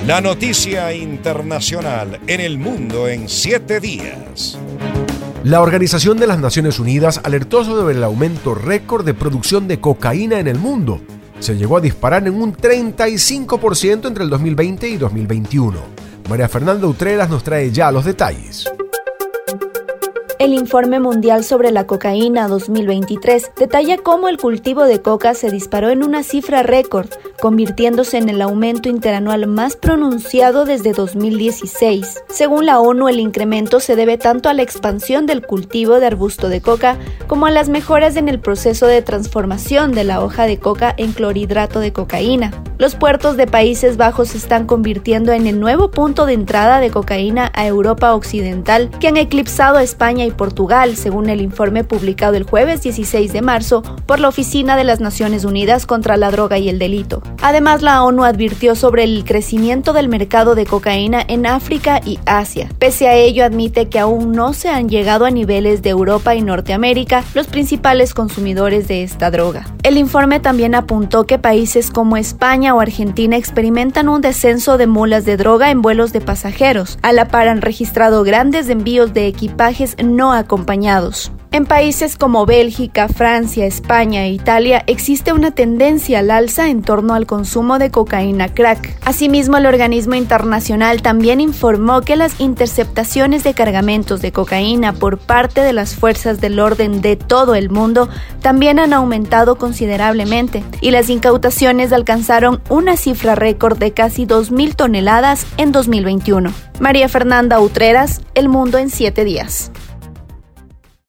La noticia internacional en el mundo en 7 días. La Organización de las Naciones Unidas alertó sobre el aumento récord de producción de cocaína en el mundo. Se llegó a disparar en un 35% entre el 2020 y 2021. María Fernanda Utreras nos trae ya los detalles. El Informe Mundial sobre la Cocaína 2023 detalla cómo el cultivo de coca se disparó en una cifra récord, convirtiéndose en el aumento interanual más pronunciado desde 2016. Según la ONU, el incremento se debe tanto a la expansión del cultivo de arbusto de coca como a las mejoras en el proceso de transformación de la hoja de coca en clorhidrato de cocaína. Los puertos de Países Bajos se están convirtiendo en el nuevo punto de entrada de cocaína a Europa Occidental, que han eclipsado a España y Portugal, según el informe publicado el jueves 16 de marzo por la Oficina de las Naciones Unidas contra la Droga y el Delito. Además, la ONU advirtió sobre el crecimiento del mercado de cocaína en África y Asia. Pese a ello, admite que aún no se han llegado a niveles de Europa y Norteamérica, los principales consumidores de esta droga. El informe también apuntó que países como España o Argentina experimentan un descenso de mulas de droga en vuelos de pasajeros. A la par han registrado grandes envíos de equipajes no acompañados. En países como Bélgica, Francia, España e Italia existe una tendencia al alza en torno al consumo de cocaína crack. Asimismo, el organismo internacional también informó que las interceptaciones de cargamentos de cocaína por parte de las fuerzas del orden de todo el mundo también han aumentado considerablemente y las incautaciones alcanzaron una cifra récord de casi 2.000 toneladas en 2021. María Fernanda Utreras, El Mundo en 7 días.